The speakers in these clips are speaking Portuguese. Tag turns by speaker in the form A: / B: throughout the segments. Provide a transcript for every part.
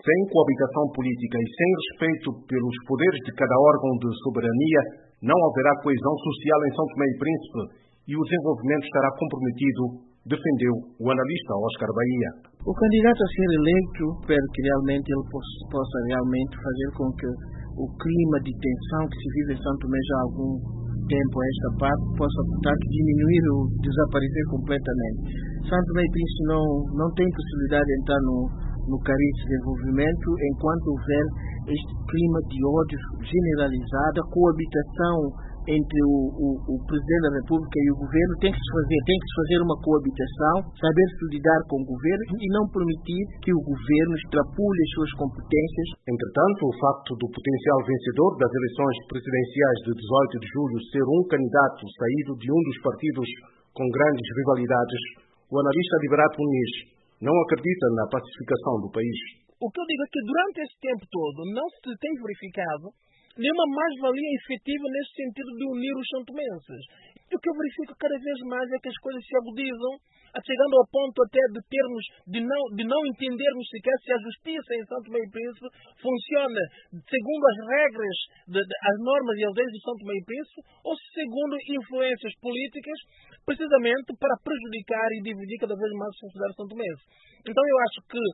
A: Sem coabitação política e sem respeito pelos poderes de cada órgão de soberania, não haverá coesão social em São Tomé e Príncipe e o desenvolvimento estará comprometido, defendeu o analista Oscar Bahia.
B: O candidato a ser eleito, espero que realmente ele possa realmente fazer com que o clima de tensão que se vive em São Tomé já há algum tempo a esta parte possa, portanto, diminuir ou desaparecer completamente. São Tomé e Príncipe não tem possibilidade de entrar no cariz de desenvolvimento enquanto houver este clima de ódio generalizado, a coabitação entre o Presidente da República e o Governo tem que se fazer uma coabitação, saber-se lidar com o Governo e não permitir que o Governo extrapole as suas competências.
A: Entretanto, o facto do potencial vencedor das eleições presidenciais de 18 de julho ser um candidato saído de um dos partidos com grandes rivalidades, o analista Liberato Muniz não acredita na pacificação do país.
C: O que eu digo é que durante esse tempo todo não se tem verificado nenhuma mais-valia efetiva nesse sentido de unir os santomenses. E o que eu verifico cada vez mais é que as coisas se agudizam, chegando ao ponto até de não entendermos sequer se a justiça em São Tomé e Príncipe funciona segundo as regras, as normas e as leis de São Tomé e Príncipe, ou segundo influências políticas, precisamente para prejudicar e dividir cada vez mais a sociedade santomense. Então eu acho que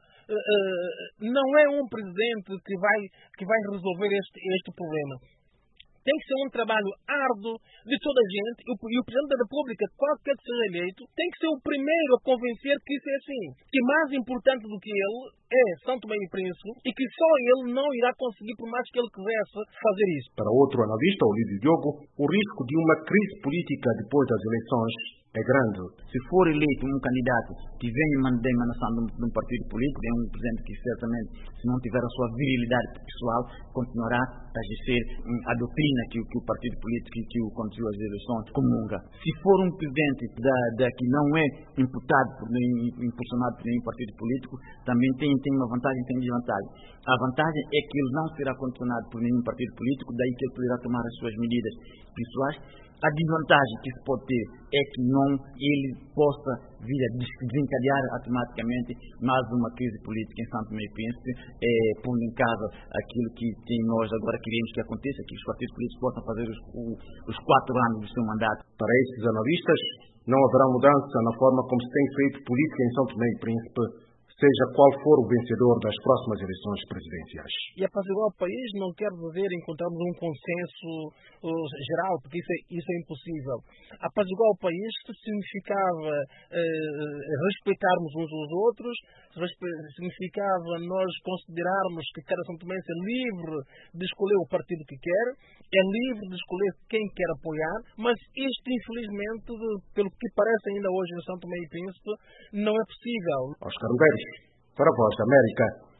C: não é um presidente que vai resolver este problema. Tem que ser um trabalho árduo de toda a gente e o Presidente da República, qualquer que seja eleito, tem que ser o primeiro a convencer que isso é assim. Que mais importante do que ele é São Tomé e Príncipe e que só ele não irá conseguir, por mais que ele quisesse, fazer isso.
A: Para outro analista, Olívio Diogo, o risco de uma crise política depois das eleições é grande.
D: Se for eleito um candidato que vem da emanação de um partido político, é um presidente que certamente, se não tiver a sua virilidade pessoal, continuará a exercer a doutrina que o partido político que o conduziu às eleições comunga. Se for um presidente que não é imputado, impulsionado por nenhum partido político, também tem uma vantagem e tem desvantagem. A vantagem é que ele não será condicionado por nenhum partido político, daí que ele poderá tomar as suas medidas pessoais. A desvantagem que se pode ter é que ele possa vir a desencadear automaticamente mais uma crise política em São Tomé e Príncipe, pondo em causa aquilo que nós agora queremos que aconteça, que os partidos políticos possam fazer os 4 anos do seu mandato.
A: Para estes analistas, não haverá mudança na forma como se tem feito política em São Tomé e Príncipe, seja qual for o vencedor das próximas eleições presidenciais.
C: E apaziguar o país não quer dizer encontrarmos um consenso geral, porque isso é impossível. Apaziguar o país significava respeitarmos uns aos outros, significava nós considerarmos que cada santomense é livre de escolher o partido que quer, é livre de escolher quem quer apoiar, mas isto, infelizmente, pelo que parece ainda hoje em São Tomé e Príncipe, não é possível.
A: Oscar Bahia, para a Voz da América.